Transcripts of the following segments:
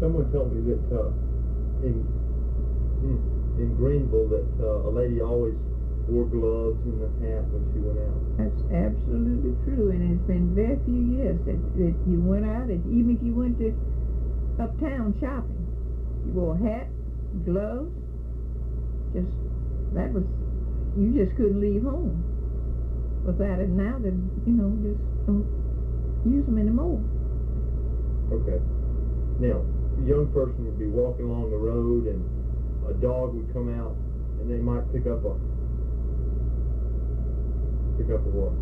Someone told me that in Greenville that a lady always wore gloves and a hat when she went out. That's absolutely true, and it's been very few years that you went out, and even if you went to uptown shopping, you wore a hat, gloves, you just couldn't leave home without it. Now they, just don't use them anymore. Okay. Now, a young person would be walking along the road and a dog would come out and they might pick up a what?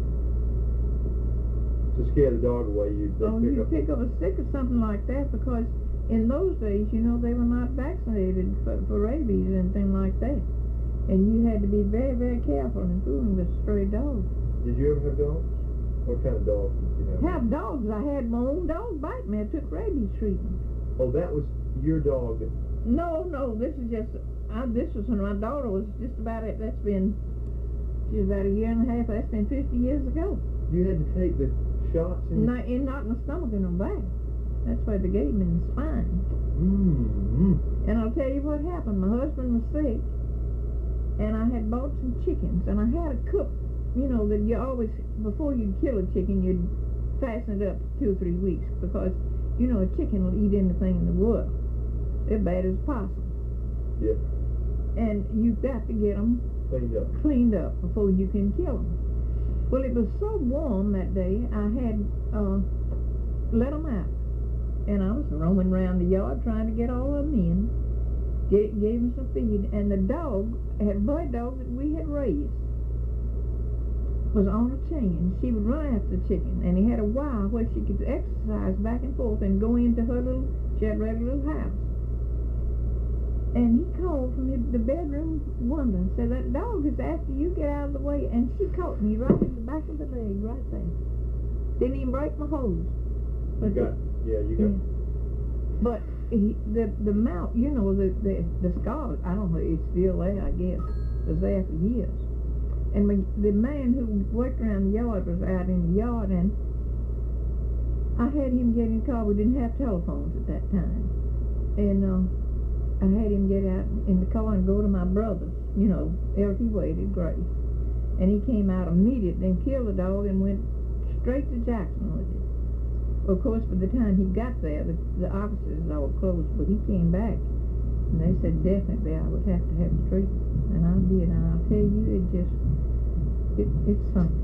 To scare the dog away, you'd pick up a stick or something like that, because in those days, they were not vaccinated for rabies and things like that. And you had to be very, very careful in fooling with stray dogs. Did you ever have dogs? What kind of dogs did you have? Have dogs. I had my own dog bite me. I took rabies treatment. Oh, that was your dog? No, this is just, this was when my daughter was just about it. She was about a year and a half. That's been 50 years ago. You had to take the shots? Not in the stomach and the back. That's why they gave me in the spine. Mm-hmm. And I'll tell you what happened. My husband was sick, and I had bought some chickens, and I had a cook, that you always, before you'd kill a chicken, you'd fasten it up 2 or 3 weeks, because, a chicken will eat anything in the world. They're bad as possum. Yeah. And you've got to get them cleaned up before you can kill them. Well, it was so warm that day, I had let them out. And I was roaming around the yard trying to get all of them in. Gave them some feed. And the dog, a boy dog that we had raised, was on a chain. She would run after the chicken. And he had a wire where she could exercise back and forth and go into she had a regular little house. And he called from the bedroom window and said, "That dog is after you, get out of the way." And she caught me right in the back of the leg, right there. Didn't even break my hose. But you got. But the mouth, the scar, I don't know, it's still there, I guess. It was there for years. And the man who worked around the yard was out in the yard, and I had him get in the car. We didn't have telephones at that time. And I had him get out in the car and go to my brother's, L.T. Wade, Grace. And he came out immediately and killed the dog and went straight to Jackson with it. Of course, by the time he got there, the offices all closed, but he came back, and they said definitely I would have to have the treatment. And I did, and I'll tell you, it's something.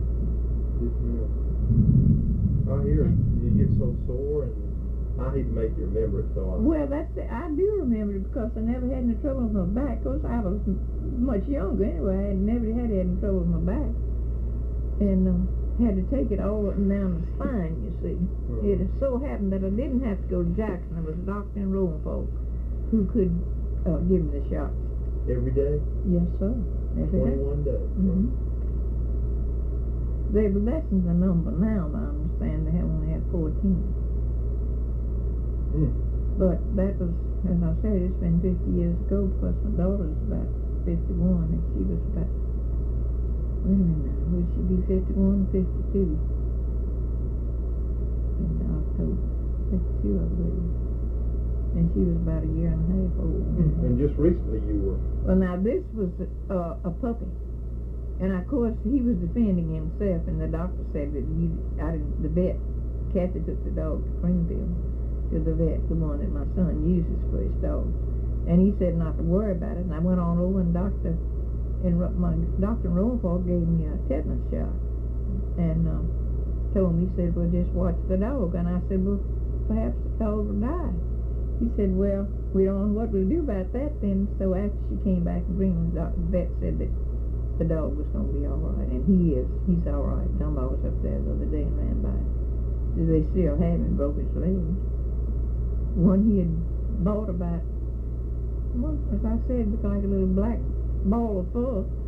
I hear it. You get so sore, and I hate to make you remember it, so Well, I do remember it, because I never had any trouble with my back. Of course, I was much younger anyway. I never had any trouble with my back. And had to take it all up and down the spine, you see. It so happened that I didn't have to go to Jackson. There was a doctor in Roanoke who could give me the shots. Every day? Yes, sir. Every 21 days. Mm-hmm. They've lessened the number now, I understand. They only have 14. But that was, as I said, it's been 50 years ago, because my daughter's about 51, and she was about, wait a minute now, would she be 51, 52? In October, 52, I believe. And she was about a year and a half old. And just recently you were... Well, now, this was a puppy. And, of course, he was defending himself, and the doctor said that the vet, Kathy took the dog to Greenville, to the vet, the one that my son uses for his dogs. And he said not to worry about it. And I went on over, and my doctor in Roanoke gave me a tetanus shot. And told me, he said, well, just watch the dog. And I said, well, perhaps the dog will die. He said, well, we don't know what we'll do about that then. So after she came back and Greenville, the vet said that the dog was going to be all right. And he is. He's all right. Dumbo was up there the other day and ran by. They still have him, broke his leg. One he had bought about, well, as I said, looked like a little black ball of fur.